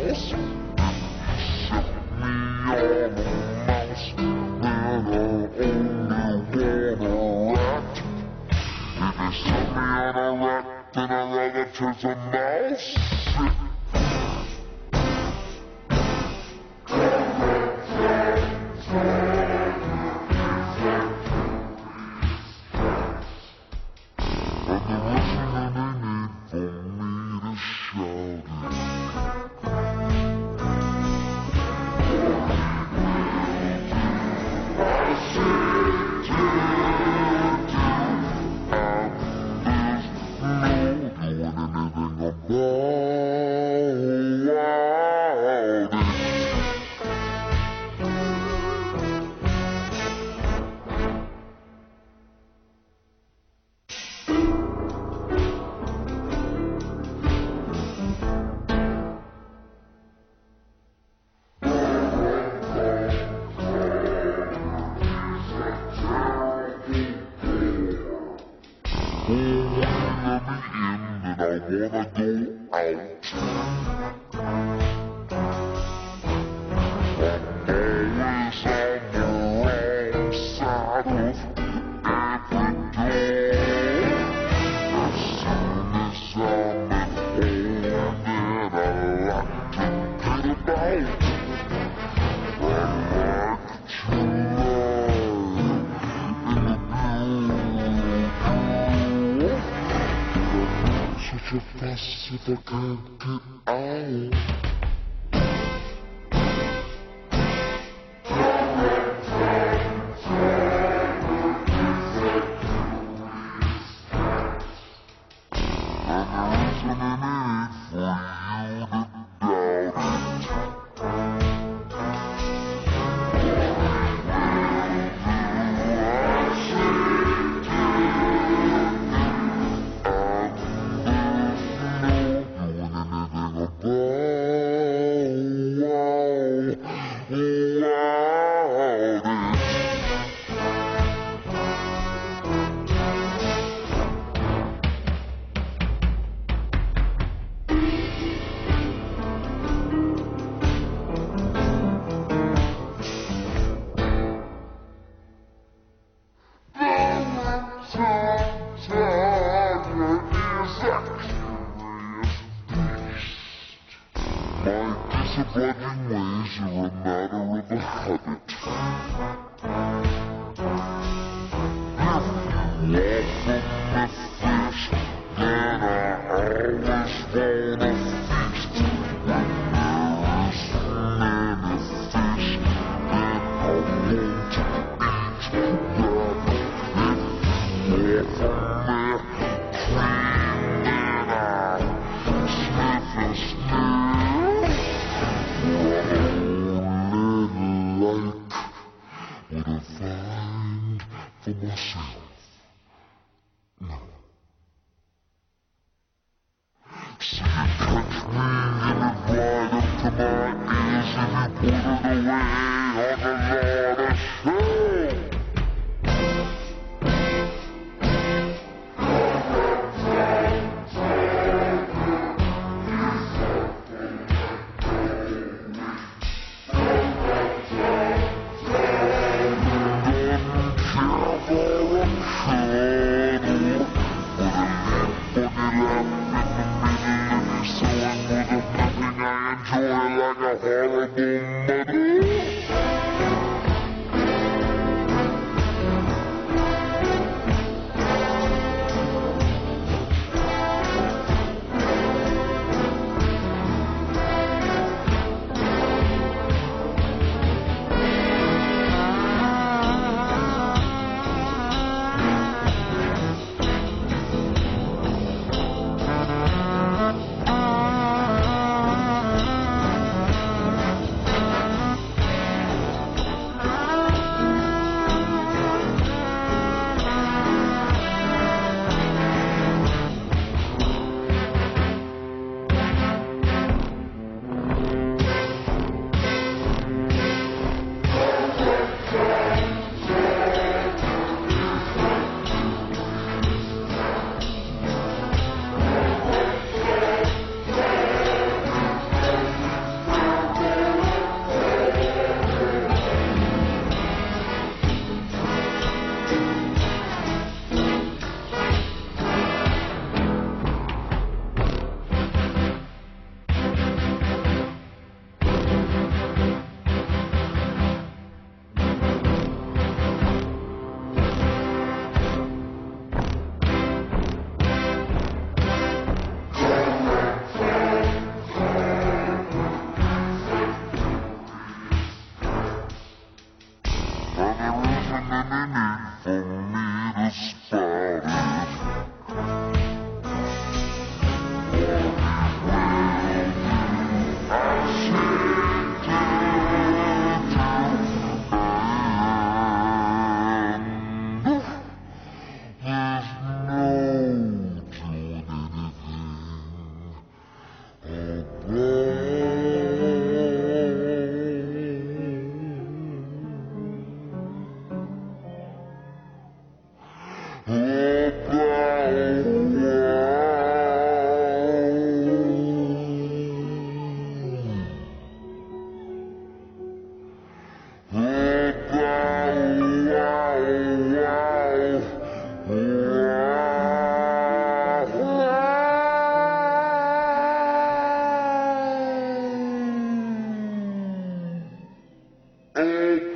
Then I'd rather chase a mouse. If I can't get out. Disobliging ways are a matter of a habit. If you walk from the fish, then I always wanna feast. When there is many fish, then I won't eat them. If you walk from the cream, then I sniff and sniff. What I find for myself. No. See, you catch me and it right up to my ears and you put it away on a lot of show. Like a horrible mother. up.